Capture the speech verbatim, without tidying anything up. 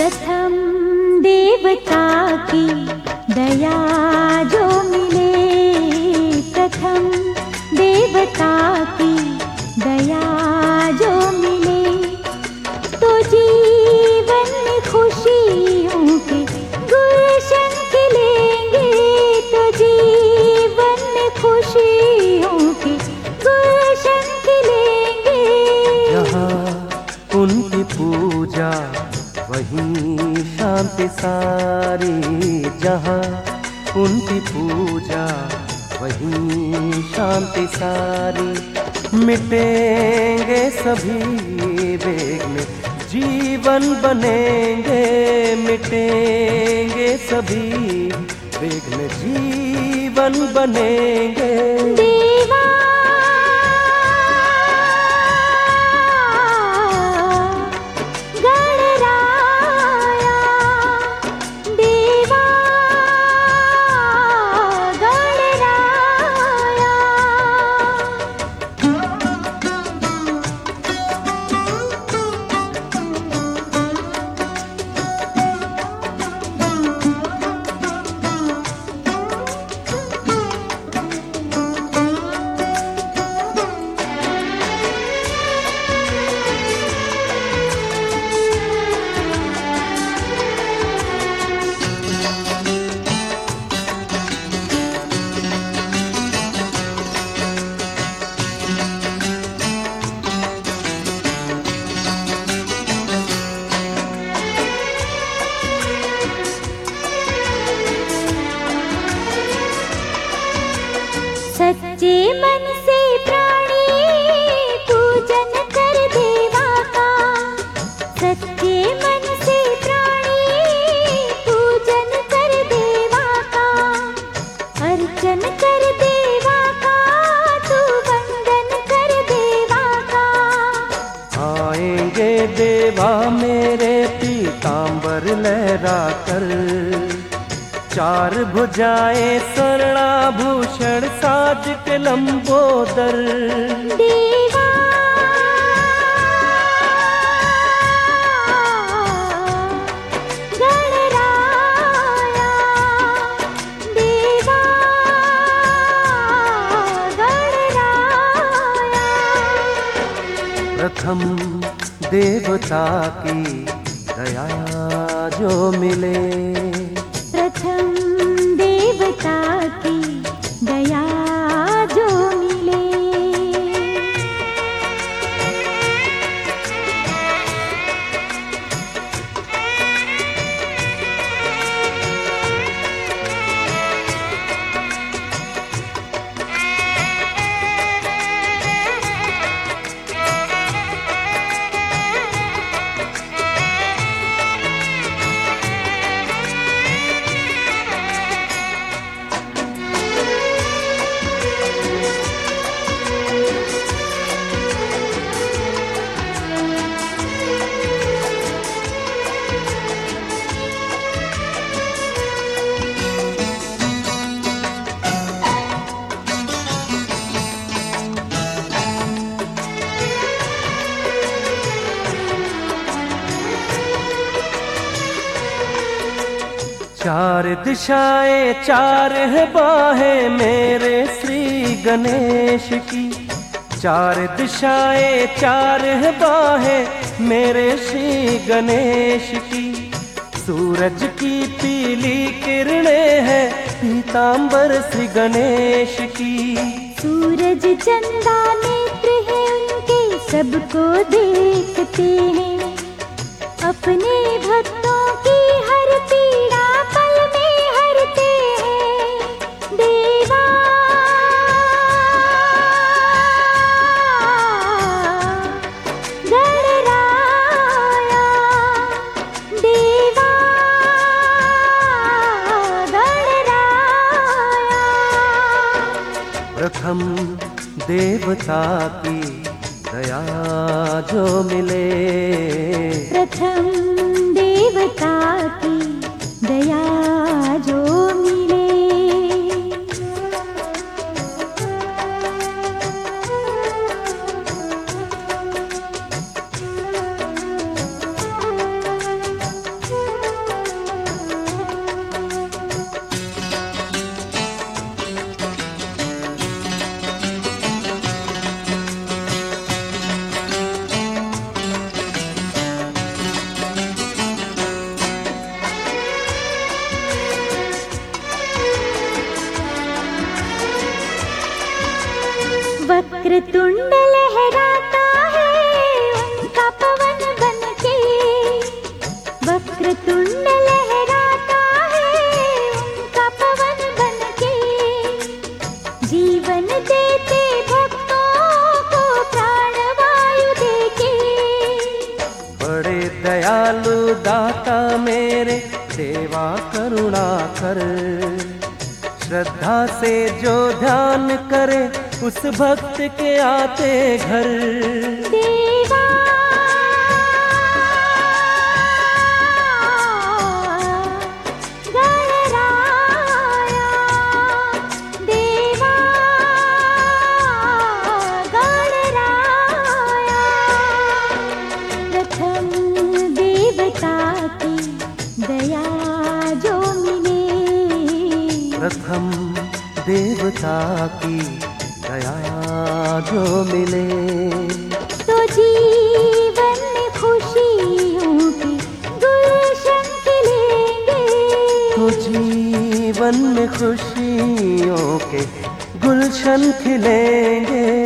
प्रथम देवता की दया जो मिले, प्रथम देवता की दया जो मिले, तो जीवन में खुशियों के गुलशन खिलेंगे, तो जीवन में खुशियों के गुलशन खिलेंगे। जहाँ उनकी पूजा वहीं शांति सारी, जहाँ उनकी पूजा वहीं शांति सारी। मिटेंगे सभी विघ्न जीवन बनेंगे, मिटेंगे सभी विघ्न जीवन बनेंगे। देवा गणराया, देवा गणराया। सच्चे मन से प्राणी पूजन कर देवा का, सच्चे मन से प्राणी पूजन कर देवा का, अर्चन कर देवा का, तू वंदन कर देवा का। आएंगे देवा मेरे पीतांबर लहरा कर, चार भुजाएं स्वर्णाभूषण साज के लंबोदर। देवा गणराया, देवा गणराया। प्रथम देवता की दया जो मिले, प्रथम देवता की दया जो मिले। चार दिशाएं चार है बाहें मेरे श्री गणेश की, चार दिशाएं चार है बाहें मेरे श्री गणेश की। सूरज की पीली किरणें हैं पीतांबर श्री गणेश की। सूरज चंदा नेत्र है उनके, सबको देखते हैं, अपने भक्तों की हर पीड़ा पल में हरते हैं। देवा गणराया, देवा गणराया। प्रथम देवता की दया जो मिले, प्रथम देवता की दया जो मिले। वक्रतुंड लहराता है उनका पवन बनके, वक्रतुंड लहराता है उनका पवन बनके, जीवन देते भक्तों को प्राणवायु देके। बड़े दयालु दाता मेरे देवा करुणा कर, श्रद्धा से जो ध्यान करे उस भक्त के आते घर। देवा गणराया, देवा गणराया, प्रथम देवता की दया जो मिले, प्रथम देवता की दया जो मिले, तो जीवन में खुशियों के गुलशन खिलेंगे, तो जीवन में खुशियों के गुलशन खिलेंगे।